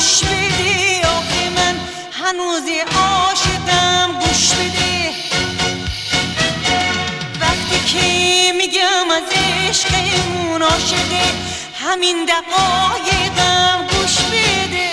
گوش بده آخه من هنوز عاشقم گوش بده وقتی که میگم از عشقمون عاشقه همین دقایقم گوش بده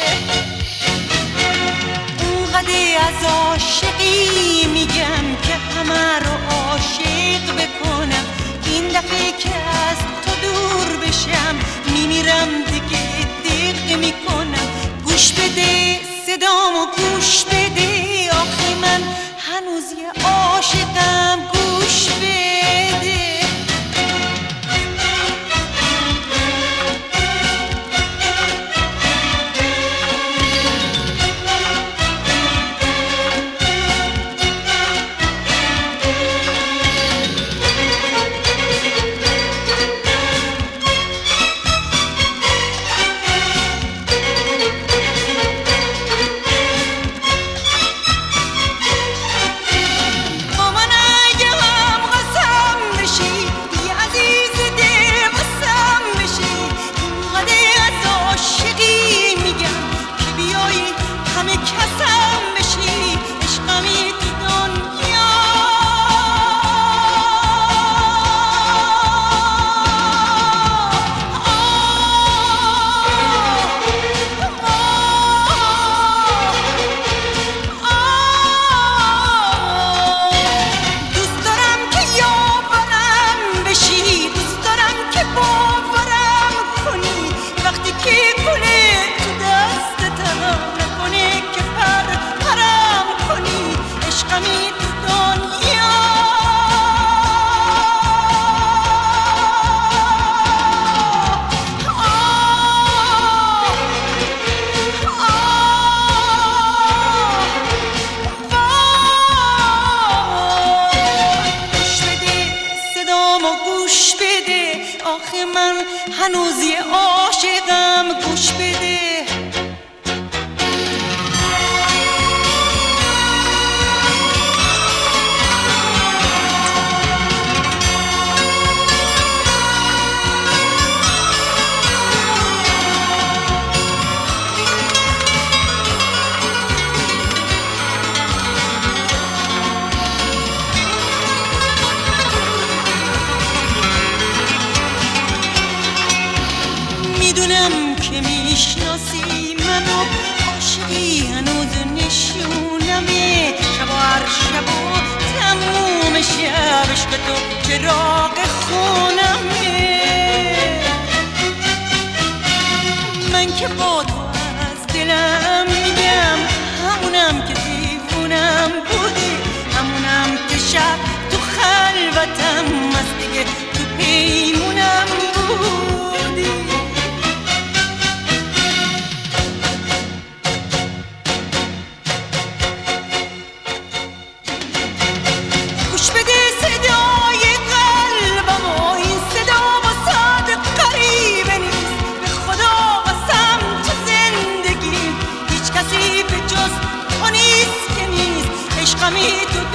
اونقدر از عاشقی میگم که همه رو عاشق بکنم این دفعه که از تو دور بشم میمیرم دیگه دق میکنم گوش بده صدامو گوش بده آخه من هنوز یه عاشقم گوش بده آخه من هنوز یه عاشقم گوش بده میدونم که میشناسی منو عاشقی هنوز نشونمه شب و هر شب و تموم شب عشق تو چراغ خونمه من که با تو از دلم میگم همونم که دیوونم بودی همونم که شب تو خلوتم از دیگه تو پیمونم بودی گوش بده صدای قلبم و این صدا واسه قریبه نیست به خدا واسم تو زندگی هیچ کسی به جز تو نیست که نیست عشقمی تو